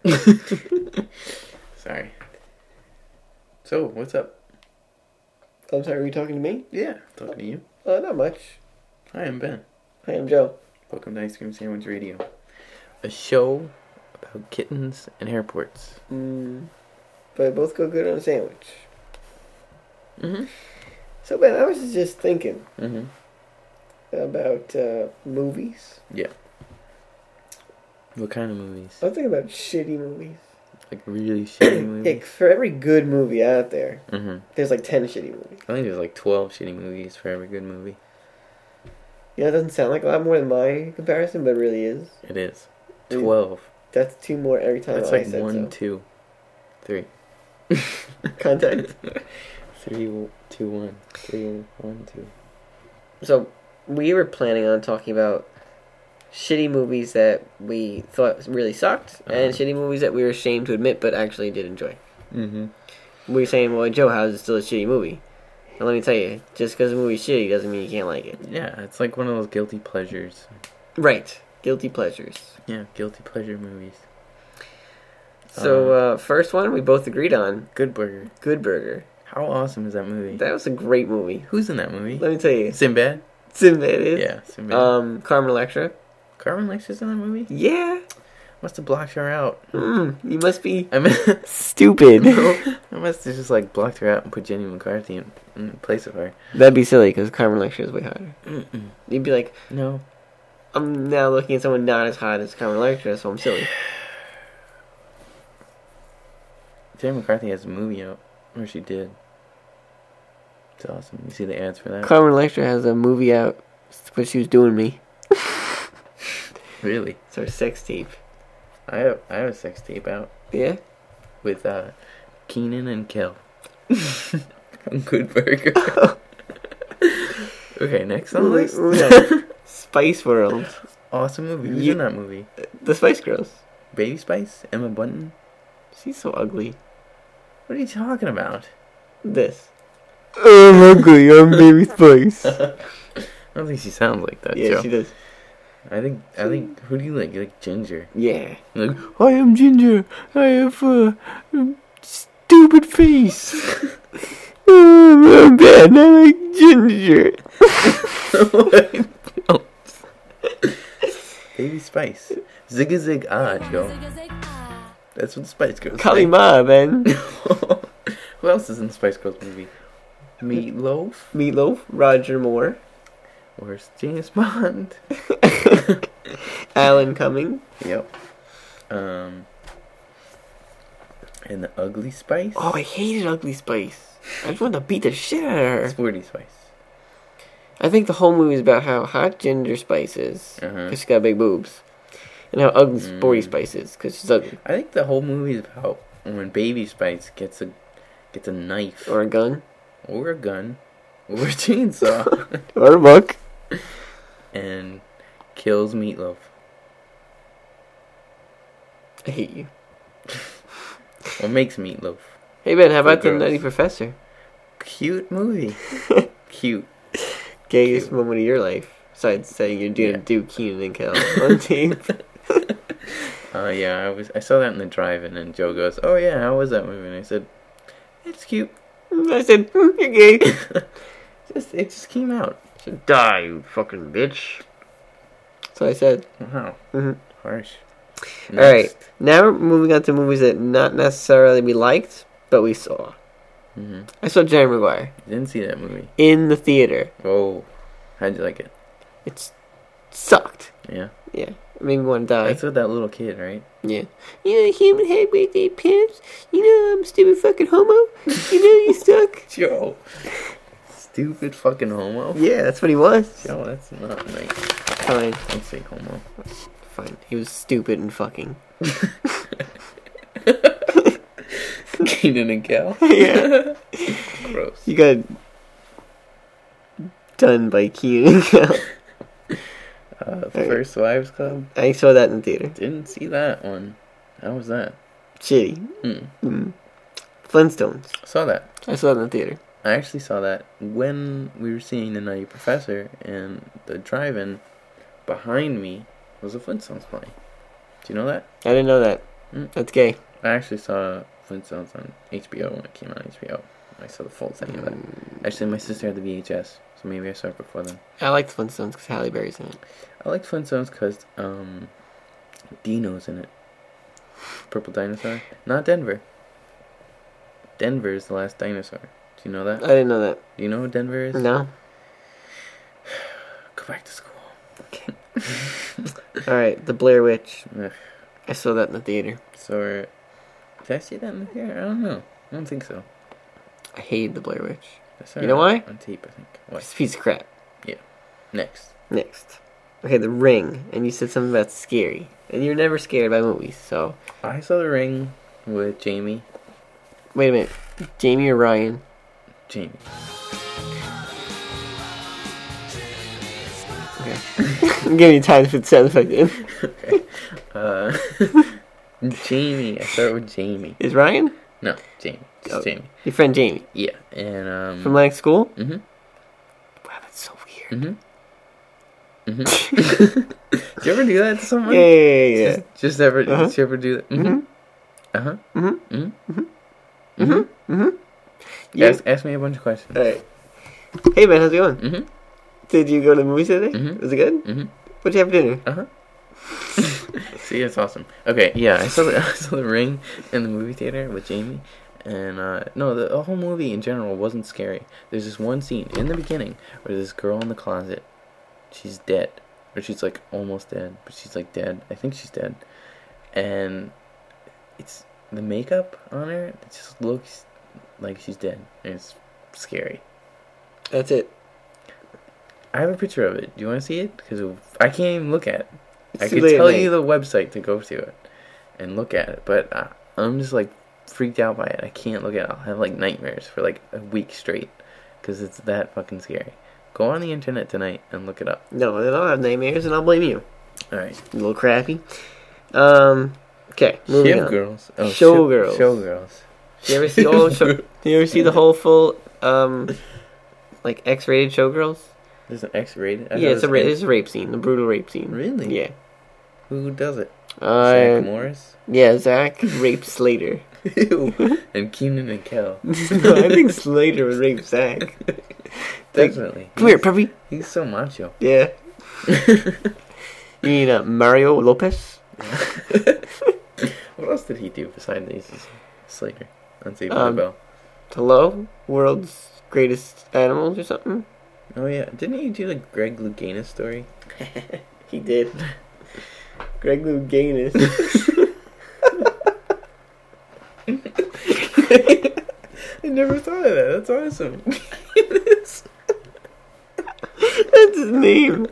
Sorry. So, what's up? I'm sorry, were you talking to me? Yeah, talking to you. Not much. Hi, I'm Ben. Hi, I'm Joe. Welcome to Ice Cream Sandwich Radio. A show about kittens and airports. But both go good on a sandwich. Mm-hmm. So, Ben, I was just thinking Mm-hmm. about movies. Yeah. What kind of movies? I was thinking about shitty movies. Like really shitty movies? Like, for every good movie out there, Mm-hmm. there's like 10 shitty movies. I think there's like 12 shitty movies for every good movie. Yeah, it doesn't sound like a lot more than my comparison, but it really is. It is. 12. That's 2 more every time That's I like said 1, so. 2, 3. Contact. 3, 2, 1. 3, 1, 2. So, we were planning on talking about shitty movies that we thought really sucked, and shitty movies that we were ashamed to admit but actually did enjoy. Mm-hmm. We were saying, well, Joe, how is it still a shitty movie? And let me tell you, just because a movie's shitty doesn't mean you can't like it. Yeah, it's like one of those guilty pleasures. Right. Guilty pleasures. Yeah, guilty pleasure movies. So, first one we both agreed on. Good Burger. Good Burger. How awesome is that movie? That was a great movie. Who's in that movie? Let me tell you. Sinbad? Sinbad is. Yeah, Sinbad. Carmen Electra. Carmen Electra's in that movie? Yeah. Must have blocked her out. You must be I mean, stupid. I must have just like blocked her out and put Jenny McCarthy in place of her. That'd be silly because Carmen Electra is way hotter. Mm-mm. You'd be like, No. I'm now looking at someone not as hot as Carmen Electra, so I'm silly. Jenny McCarthy has a movie out, or she did. It's awesome. You see the ads for that? Carmen Electra has a movie out, but she was doing me. Really? It's her sex tape. I have a sex tape out Yeah? with Keenan and Kel. From Good Burger. Okay, next on the list. Spice World. Awesome movie. Who's in that movie? The Spice Girls. Baby Spice? Emma Bunton? She's so ugly. What are you talking about? This. I'm ugly, I'm Baby Spice. I don't think she sounds like that, Yeah, Joe. she does. I think, who do you like? You like Ginger. Yeah. Like, I am Ginger. I have a stupid face. I'm bad and I like Ginger. Baby Spice. Zigga Zig Ah, Joe. That's what the Spice Girls say. Kalima, man. Who else is in the Spice Girls movie? Meatloaf? Meatloaf, Roger Moore, Where's James Bond? Alan Cumming. Yep. And the Ugly Spice? Oh, I hated Ugly Spice. I just wanted to beat the shit out of her. Sporty Spice. I think the whole movie is about how hot Ginger Spice is, because she's got big boobs, and how ugly Sporty Spice is, because she's ugly. I think the whole movie is about when Baby Spice gets a knife. Or a gun. Or a gun. Or a chainsaw. Or a book. And kills Meatloaf. I hate you. What makes Meatloaf? Hey Ben, how about the girls. Nutty Professor? Cute movie. Cute. Gayest moment of your life, besides saying you're gonna do Keenan and Kel on tape. Yeah, I saw that in the drive-in, and Joe goes, "Oh yeah, how was that movie?" And I said, "It's cute." I said, you're gay. It just came out. Die, you fucking bitch. So I said. Wow. Mm-hmm. Harsh. Alright, now we're moving on to movies that not necessarily we liked, but we saw. Mm-hmm. I saw Jerry Maguire. Didn't see that movie. In the theater. Oh, how'd you like it? It sucked. Yeah. Yeah. It made me want to die. That's with that little kid, right? Yeah. You know, human head with their pimps. You know, I'm a stupid fucking homo. You know, you suck. Joe. Stupid fucking homo. Yeah, that's what he was. Joe, that's not nice. Fine. Don't say homo. Fine. He was stupid and fucking. Keenan and Kel. Yeah. Gross. You got done by Keenan and Kel. First Wives Club. I saw that in the theater. Didn't see that one. How was that? Shitty. Flintstones. Saw that. I saw that in the theater. I actually saw that when we were seeing The Nutty Professor, and the drive-in behind me was a Flintstones playing. Do you know that? I didn't know that. That's gay. I actually saw Flintstones on HBO when it came on HBO. I saw the full thing of it. Actually, my sister had the VHS, so maybe I saw it before then. I liked Flintstones because Halle Berry's in it. I like Flintstones because Dino's in it. Purple dinosaur. Not Denver. Denver is the last dinosaur. Do you know that? I didn't know that. Do you know who Denver is? No. Go back to school. Okay. Alright, The Blair Witch. Ugh. I saw that in the theater. So, did I see that in the theater? I don't know. I don't think so. I hated The Blair Witch. I saw You know it why? On tape, I think. What? It's a piece of crap. Next. Next. Okay, The Ring. And you said something about scary. And you're never scared by movies, so... I saw The Ring with Jamie. Wait a minute. Jamie or Ryan? Jamie. Okay. I'm giving you time to put sound effect in. Okay. Jamie. I start with Jamie. Is Ryan? No, Jamie. Just Oh. Jamie. Your friend Jamie. Yeah. And, From Lennox School? Mm-hmm. Wow, that's so weird. Mm-hmm. Mm-hmm. Did you ever do that to someone? Yeah. Just ever, Uh-huh. did you ever do that? Mm-hmm. Uh-huh. Mm-hmm. Mm-hmm. Mm-hmm. Mm-hmm. Yeah. Ask me a bunch of questions. Alright. Hey man, how's it going? Mm-hmm. Did you go to the movies today? Mhm. Was it good? Mm-hmm. What'd you have for dinner? Uh-huh. See, that's awesome. Okay, yeah, I saw the Ring in the movie theater with Jamie, and no, the whole movie in general wasn't scary. There's this one scene in the beginning where this girl in the closet, she's dead, or she's like almost dead, but she's like dead. I think she's dead, and it's the makeup on her. It just looks like she's dead, and it's scary. That's it. I have a picture of it. Do you want to see it? Because I can't even look at it. I too could late, tell mate. you the website to go to it and look at it, but I'm just like freaked out by it. I can't look at it. I'll have like nightmares for like a week straight because it's that fucking scary. Go on the internet tonight and look it up. No, then I'll have nightmares and I'll blame you. Alright. A little crappy. Okay, moving on. Showgirls. Oh, Showgirls. Showgirls. You ever see all show? You ever see the whole full like X-rated Showgirls? There's an X-rated? Yeah, it's a rape scene, a brutal rape scene. Really? Yeah. Who does it? Zach Morris? Yeah, Zach raped Slater. Ew. And Keenan and Kel. No, I think Slater would rape Zach. Definitely. Come here, puppy. He's so macho. Yeah. You mean Mario Lopez? What else did he do besides these Slater on Saved by the Bell? Hello? World's Greatest Animals or something? Oh yeah, didn't he do the Greg Louganis story? He did. Greg Louganis. I never thought of that. That's awesome. That's his name.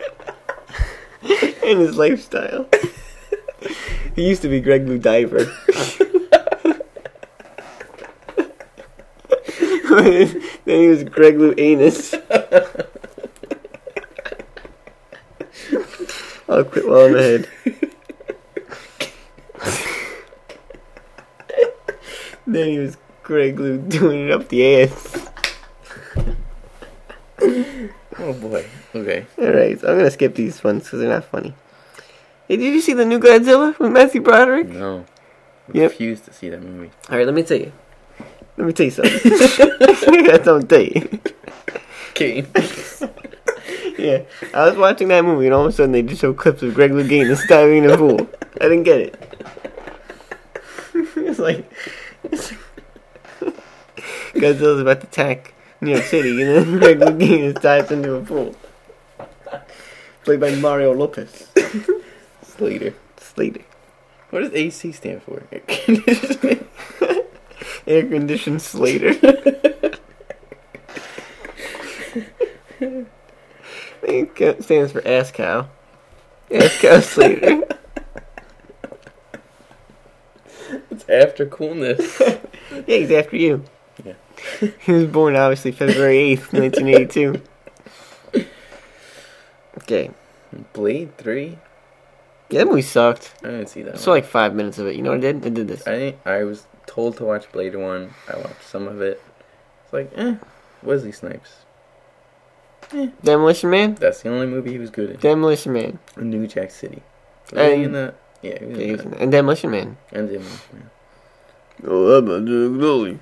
And his lifestyle. He used to be Greg Lou Diver. Then he was Greg Lou Anus. I'll quit while I'm ahead. Then he was Greg Lou doing it up the ass. Oh boy. Okay. Alright, so I'm gonna skip these ones because they're not funny. Hey, did you see the new Godzilla with Matthew Broderick? No. Yep. Refuse to see that movie. Alright, let me tell you. something. I got something to tell you. Okay. Yeah, I was watching that movie and all of a sudden they just show clips of Greg Louganis diving in the pool. I didn't get it. It's like Godzilla's about to attack New York City and then Greg Louganis dives into a pool. Played by Mario Lopez. Slater. What does AC stand for? Air conditioned Slater. It stands for ass cow. Ass cow Slater. It's after coolness. Yeah, he's after you. Yeah. He was born, obviously, February 8th, 1982. Okay. Blade 3? Yeah, that movie sucked. I didn't see that I saw one. like 5 minutes of it. You know what I did? I did this. I was told to watch Blade 1. I watched some of it. It's like, Wesley Snipes. Demolition Man? That's the only movie he was good in. Demolition Man. New Jack City. Was And- he in the Yeah, he was Yeah, he in was that. in- and Demolition Man. And Demolition Man. Oh, I'm a Lily.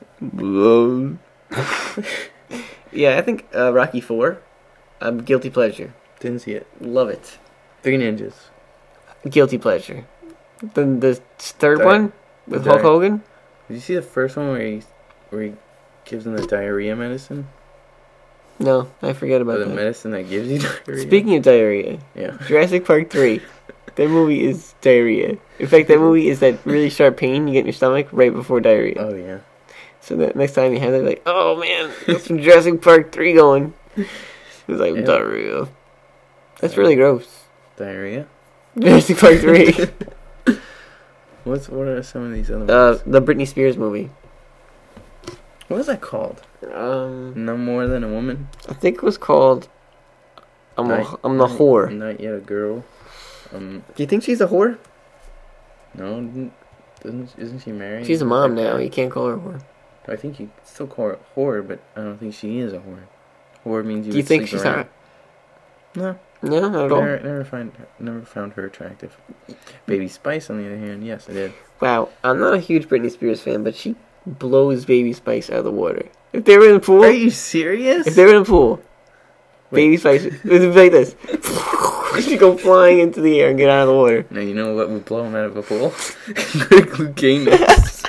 Yeah, I think Rocky 4. Guilty pleasure. Didn't see it. Love it. 3 Ninjas. Guilty pleasure. Then the third Di- one with Di- Hulk Hogan. Did you see the first one where he gives him the diarrhea medicine? No, I forget Or about the that. medicine that gives you diarrhea? Speaking of diarrhea, Yeah. Jurassic Park 3. That movie is diarrhea. In fact, that movie is that really sharp pain you get in your stomach right before diarrhea. Oh, yeah. So that next time you have that, like, oh man, there's some Jurassic Park 3 going. It's like Yeah. diarrhea. That's really gross. Diarrhea? Jurassic Park 3. What are some of these other ones? The Britney Spears movie. What was that called? I No More Than a Woman? think it was called I'm the whore. Not Yet a Girl. Do you think she's a whore? No, isn't she married? She's a mom Like now. that? You can't call her a whore. I think you still call her whore, but I don't think she is a whore. Whore means you Do you would think sleep she's around. hot? No, No, not at all. never found her attractive. Baby Spice, on the other hand, yes, I did. Wow, I'm not a huge Britney Spears fan, but she blows Baby Spice out of the water. If they were in the pool, Are you serious? if they were in the pool, Wait. Baby Spice it would be like this. She'd go flying into the air and get out of the water. Now you know what would blow him out of a pool? Greg Louganis.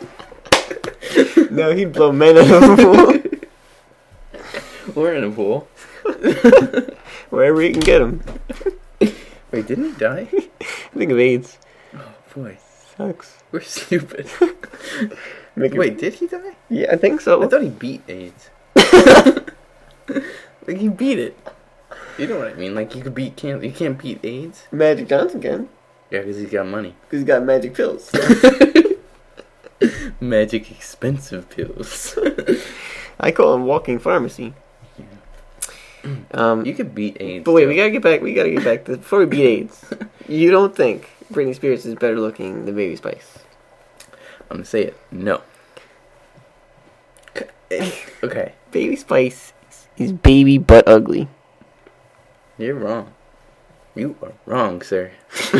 No, he'd blow men out of the We're in a pool. pool wherever he can get them. Wait, didn't he die? Think of AIDS. Oh boy, Sucks. we're stupid. Make it- Wait, did he die? Yeah, I think so. I thought he beat AIDS. Like he beat it. You know what I mean? Like you can't beat AIDS. Magic Johnson can, Yeah, because he's got money. because he's got magic pills. Magic expensive pills. I call him walking pharmacy. You could beat AIDS. But wait, though. we gotta get back to before we beat AIDS. You don't think Britney Spears is better looking than Baby Spice? I'm gonna say it. No. Okay, Baby Spice is baby but ugly. you're wrong. You are wrong, sir.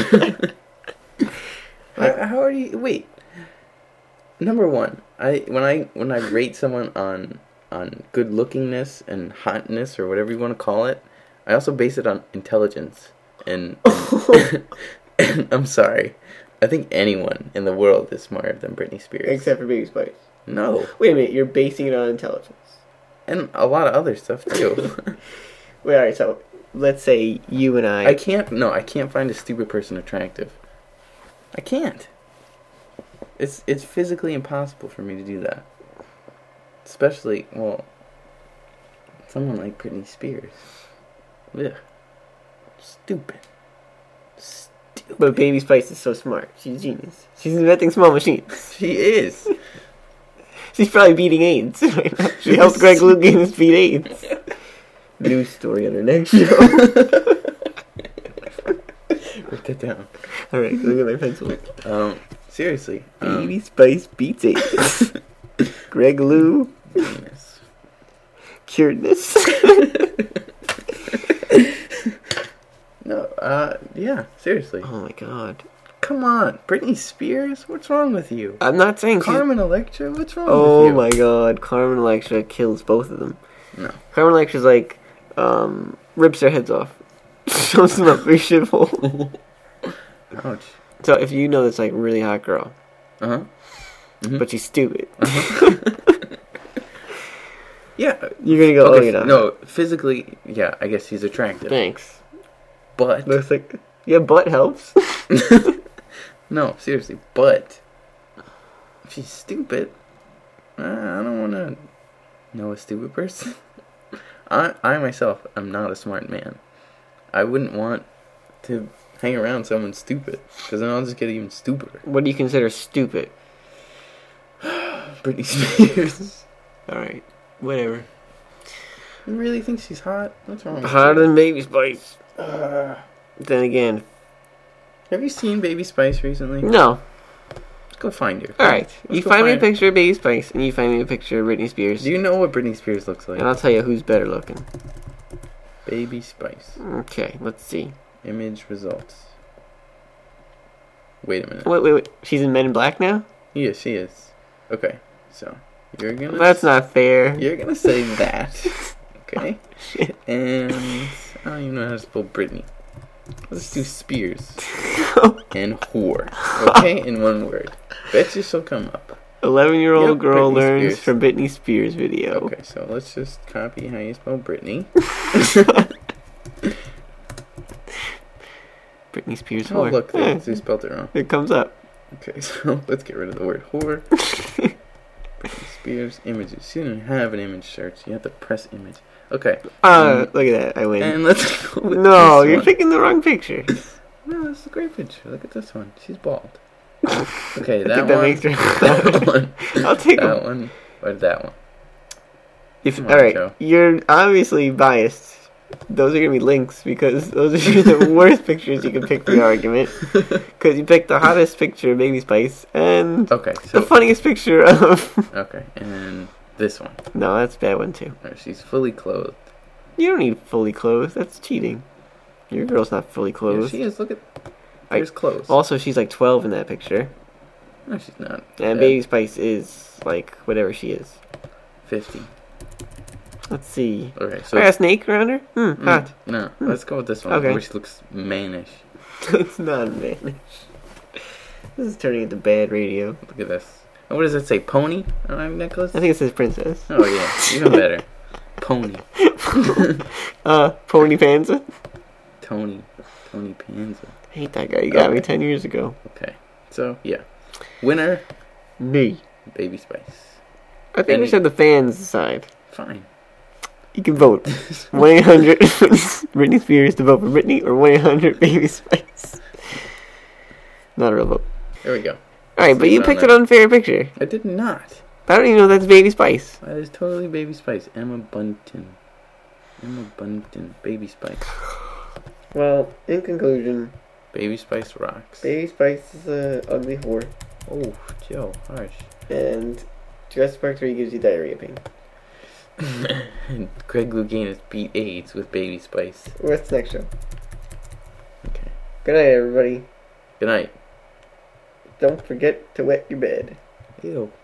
How are you? Wait. Number one, when I rate someone on good lookingness and hotness or whatever you want to call it, I also base it on intelligence. And I'm sorry, I think anyone in the world is smarter than Britney Spears. Except for Baby Spice. No, Wait a minute, you're basing it on intelligence. and a lot of other stuff too. Wait, alright, so let's say you and I... I can't find a stupid person attractive. I can't. It's physically impossible for me to do that. Especially, well, someone like Britney Spears. Ugh. Stupid. But Baby Spice is so smart. She's a genius. She's inventing small machines. She is. She's probably beating AIDS right now. She helped Greg Louganis beat AIDS. News story on her next show. Write that down. Alright, look at my pencil. Seriously. Baby Spice beats AIDS. Greg Lou Yes. cured this. No, yeah, seriously. Oh my god. Come on. Britney Spears? What's wrong with you? I'm not saying she's... Carmen Electra? What's wrong with Oh you? my god, Carmen Electra kills both of them. No. Carmen Electra's like, rips their heads off. Shows them up their shithole. Ouch. So if you know this like really hot girl, Uh-huh. Mhm. but she's stupid, Yeah. you're gonna go, oh, Okay, you know. no, physically, yeah, I guess he's attractive. Thanks. But, Looks like, yeah, butt helps. no, seriously, but, if she's stupid, I don't want to know a stupid person. I myself am not a smart man. I wouldn't want to hang around someone stupid, because then I'll just get even stupider. What do you consider stupid? Britney Spears. Alright, whatever. You really think she's hot? What's wrong with Hotter you? than Baby Spice. Then again, Have you seen Baby Spice recently? no. Let's go find her. Alright, Let's you go find me a find her. picture of Baby Spice, and you find me a picture of Britney Spears, Do you know what Britney Spears looks like? and I'll tell you who's better looking. Baby Spice. Okay, let's see. Image results. Wait a minute. Wait. She's in Men in Black now? Yeah, she is. Okay, so you're gonna. That's not fair. You're gonna say that. Okay. And I don't even know how to spell Britney. Let's do Spears and whore. Okay, in one word. Bet you she'll come up. 11-year-old Yep, girl Britney learns Spears. from Britney Spears video. Okay, so let's just copy how you spell Britney. Britney Spears Oh, whore. look, they spelled it wrong. It comes up. Okay, so let's get rid of the word whore. Britney Spears images. She didn't have an image search. You have to press image. Okay. Look at that. I win. And let's go with No, this you're one. picking the wrong picture. No, this is a great picture. Look at this one. She's bald. Okay, I that think that one. makes her- That one. I'll take that them. one. Or that one. Come on, Alright, Joe. you're obviously biased. Those are going to be links because those are the worst pictures you can pick for your argument. Because you picked the hottest picture of Baby Spice and Okay, the so. funniest picture of... Okay, and then this one. No, that's a bad one too. Where she's fully clothed. You don't need fully clothed. That's cheating. Your girl's not fully Yeah, clothed. she is. Look at. There's clothes. Also, she's like 12 in that picture. No, she's not. And Baby Spice is like whatever she is. 50. Let's see. Okay, so. I got a snake around her? Hot. No, let's go with this one. Okay. Where she looks mannish. It's not mannish. This is turning into bad radio. Look at this. And what does it say? Pony on my necklace? I think it says princess. Oh, yeah. Even better. Pony. Pony Panza. Tony Panza. I hate that guy. You got me Okay. 10 years ago. Okay. So, yeah. Winner, Me. Baby Spice. I think we should have the fans decide. Fine. You can vote. 1-800 Britney Spears to vote for Britney or 1-800 Baby Spice. Not a real vote. There we go. Alright, but you picked an unfair picture. I did not. I don't even know that's Baby Spice. That is totally Baby Spice. Emma Bunton. Baby Spice. Well, in conclusion, Baby Spice rocks. Baby Spice is a ugly whore. Oh, Joe, harsh. And Jurassic Park 3 gives you diarrhea pain. Greg Louganis beat AIDS with Baby Spice. What's the next show? Okay. Good night, everybody. Good night. Don't forget to wet your bed. Ew.